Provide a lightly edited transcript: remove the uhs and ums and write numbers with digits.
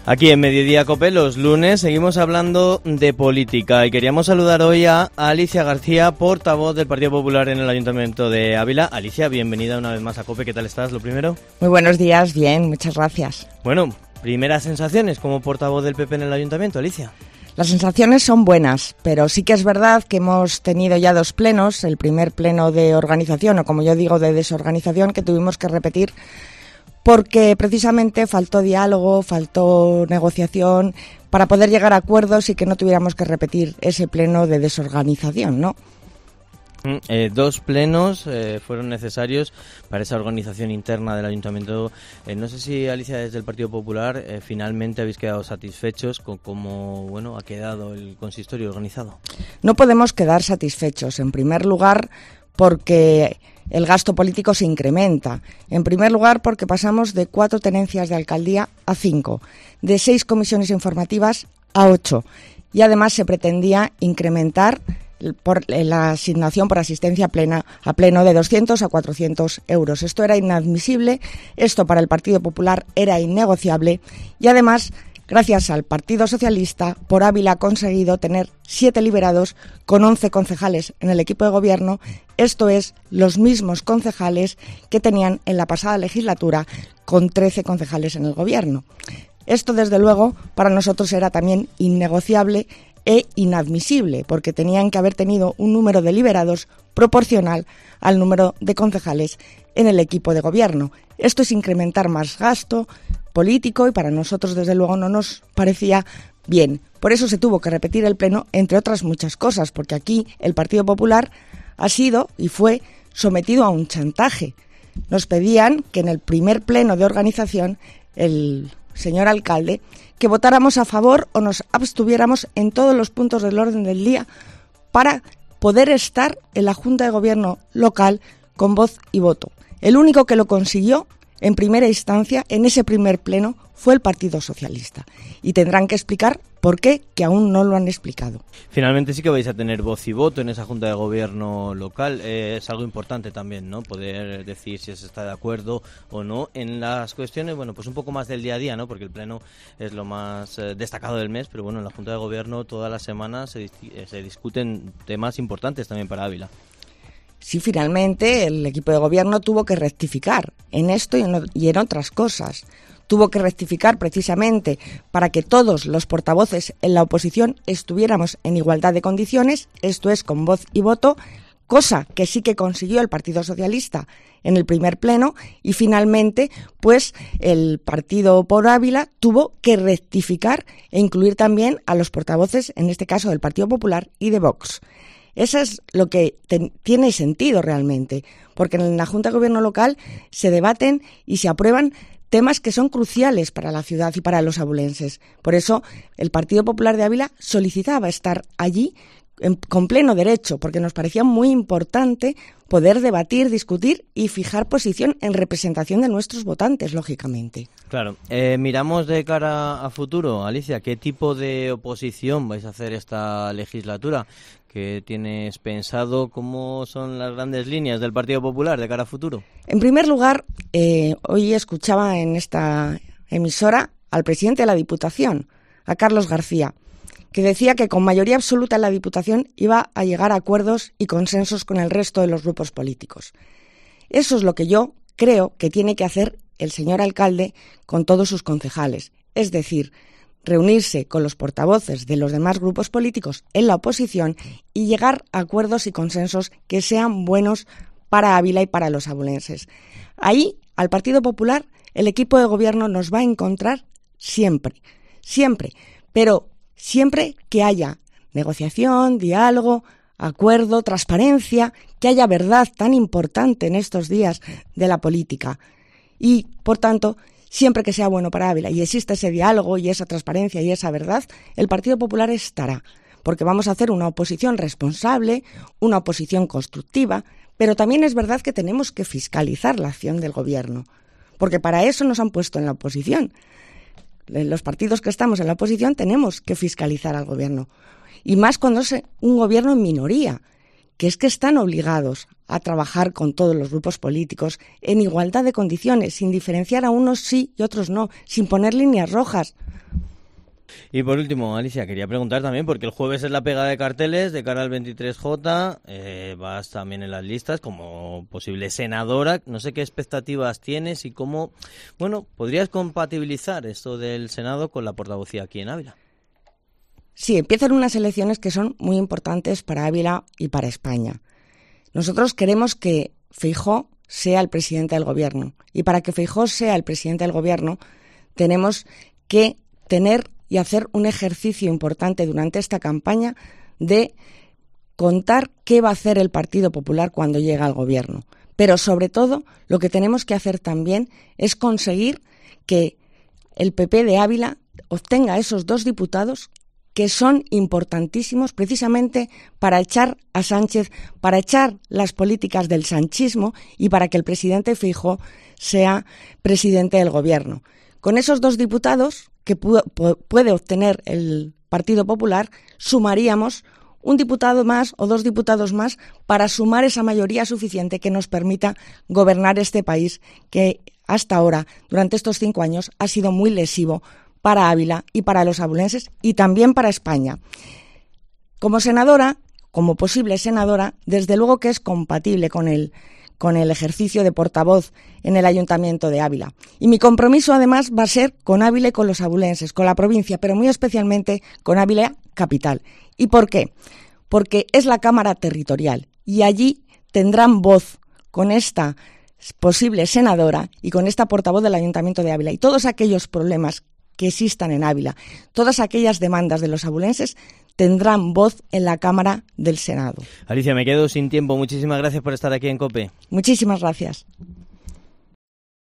Aquí en Mediodía Cope, los lunes, seguimos hablando de política y queríamos saludar hoy a Alicia García, portavoz del Partido Popular en el Ayuntamiento de Ávila. Alicia, bienvenida una vez más a Cope. ¿Qué tal estás, lo primero? Muy buenos días, bien, muchas gracias. Bueno, primeras sensaciones como portavoz del PP en el Ayuntamiento, Alicia. Las sensaciones son buenas, pero sí que es verdad que hemos tenido ya 2 plenos, el primer pleno de organización, o como yo digo, de desorganización, que tuvimos que repetir porque precisamente faltó diálogo, faltó negociación para poder llegar a acuerdos y que no tuviéramos que repetir ese pleno de desorganización, ¿no? 2 plenos fueron necesarios para esa organización interna del Ayuntamiento. No sé si, Alicia, desde el Partido Popular, finalmente habéis quedado satisfechos con cómo ha quedado el consistorio organizado. No podemos quedar satisfechos, en primer lugar, porque el gasto político se incrementa. En primer lugar, porque pasamos de 4 tenencias de alcaldía a 5, de 6 comisiones informativas a 8. Y además se pretendía incrementar por la asignación por asistencia a pleno de 200 a 400 euros. Esto era inadmisible, esto para el Partido Popular era innegociable y además, gracias al Partido Socialista, por Ávila ha conseguido tener 7 liberados con 11 concejales en el equipo de gobierno, esto es, los mismos concejales que tenían en la pasada legislatura con 13 concejales en el gobierno. Esto, desde luego, para nosotros era también innegociable e inadmisible, porque tenían que haber tenido un número de liberados proporcional al número de concejales en el equipo de gobierno. Esto es incrementar más gasto político y para nosotros, desde luego, no nos parecía bien. Por eso se tuvo que repetir el pleno, entre otras muchas cosas, porque aquí el Partido Popular ha sido y fue sometido a un chantaje. Nos pedían que en el primer pleno de organización el señor alcalde que votáramos a favor o nos abstuviéramos en todos los puntos del orden del día para poder estar en la Junta de Gobierno local con voz y voto. El único que lo consiguió en primera instancia, en ese primer pleno, fue el Partido Socialista. Y tendrán que explicar por qué, que aún no lo han explicado. Finalmente sí que vais a tener voz y voto en esa Junta de Gobierno local. Es algo importante también, ¿no? Poder decir si se está de acuerdo o no en las cuestiones, pues un poco más del día a día, ¿no? Porque el pleno es lo más destacado del mes, pero en la Junta de Gobierno todas las semanas se discuten temas importantes también para Ávila. Sí, finalmente el equipo de gobierno tuvo que rectificar en esto y en otras cosas. Tuvo que rectificar precisamente para que todos los portavoces en la oposición estuviéramos en igualdad de condiciones, esto es, con voz y voto, cosa que sí que consiguió el Partido Socialista en el primer pleno y finalmente pues el Partido por Ávila tuvo que rectificar e incluir también a los portavoces, en este caso del Partido Popular y de Vox. Eso es lo que tiene sentido realmente, porque en la Junta de Gobierno local se debaten y se aprueban temas que son cruciales para la ciudad y para los abulenses. Por eso el Partido Popular de Ávila solicitaba estar allí con pleno derecho, porque nos parecía muy importante poder debatir, discutir y fijar posición en representación de nuestros votantes, lógicamente. Claro. Miramos de cara a futuro, Alicia, ¿qué tipo de oposición vais a hacer esta legislatura? ¿Qué tienes pensado? ¿Cómo son las grandes líneas del Partido Popular de cara a futuro? En primer lugar, hoy escuchaba en esta emisora al presidente de la Diputación, a Carlos García, que decía que con mayoría absoluta en la Diputación iba a llegar a acuerdos y consensos con el resto de los grupos políticos. Eso es lo que yo creo que tiene que hacer el señor alcalde con todos sus concejales, es decir, reunirse con los portavoces de los demás grupos políticos en la oposición y llegar a acuerdos y consensos que sean buenos para Ávila y para los abulenses. Ahí, al Partido Popular, el equipo de gobierno nos va a encontrar siempre, pero siempre que haya negociación, diálogo, acuerdo, transparencia, que haya verdad tan importante en estos días de la política. Y, por tanto, siempre que sea bueno para Ávila y exista ese diálogo y esa transparencia y esa verdad, el Partido Popular estará, porque vamos a hacer una oposición responsable, una oposición constructiva, pero también es verdad que tenemos que fiscalizar la acción del gobierno, porque para eso nos han puesto en la oposición. Los partidos que estamos en la oposición tenemos que fiscalizar al gobierno, y más cuando es un gobierno en minoría, que es que están obligados a trabajar con todos los grupos políticos en igualdad de condiciones, sin diferenciar a unos sí y otros no, sin poner líneas rojas, Y por último, Alicia, quería preguntar también, porque el jueves es la pega de carteles de cara al 23J, vas también en las listas como posible senadora, no sé qué expectativas tienes y cómo, bueno, podrías compatibilizar esto del Senado con la portavocía aquí en Ávila. Sí, empiezan unas elecciones que son muy importantes para Ávila y para España. Nosotros queremos que Feijóo sea el presidente del gobierno, y para que Feijóo sea el presidente del gobierno tenemos que tener y hacer un ejercicio importante durante esta campaña de contar qué va a hacer el Partido Popular cuando llegue al gobierno. Pero sobre todo, lo que tenemos que hacer también es conseguir que el PP de Ávila obtenga esos 2 diputados que son importantísimos precisamente para echar a Sánchez, para echar las políticas del sanchismo y para que el presidente Feijóo sea presidente del gobierno. Con esos 2 diputados que puede obtener el Partido Popular, sumaríamos un diputado más o 2 diputados más para sumar esa mayoría suficiente que nos permita gobernar este país que hasta ahora, durante estos 5 años, ha sido muy lesivo para Ávila y para los abulenses y también para España. Como senadora, como posible senadora, desde luego que es compatible con el ejercicio de portavoz en el Ayuntamiento de Ávila. Y mi compromiso, además, va a ser con Ávila y con los abulenses, con la provincia, pero muy especialmente con Ávila capital. ¿Y por qué? Porque es la Cámara Territorial y allí tendrán voz con esta posible senadora y con esta portavoz del Ayuntamiento de Ávila. Y todos aquellos problemas que existan en Ávila, todas aquellas demandas de los abulenses tendrán voz en la Cámara del Senado. Alicia, me quedo sin tiempo. Muchísimas gracias por estar aquí en COPE. Muchísimas gracias.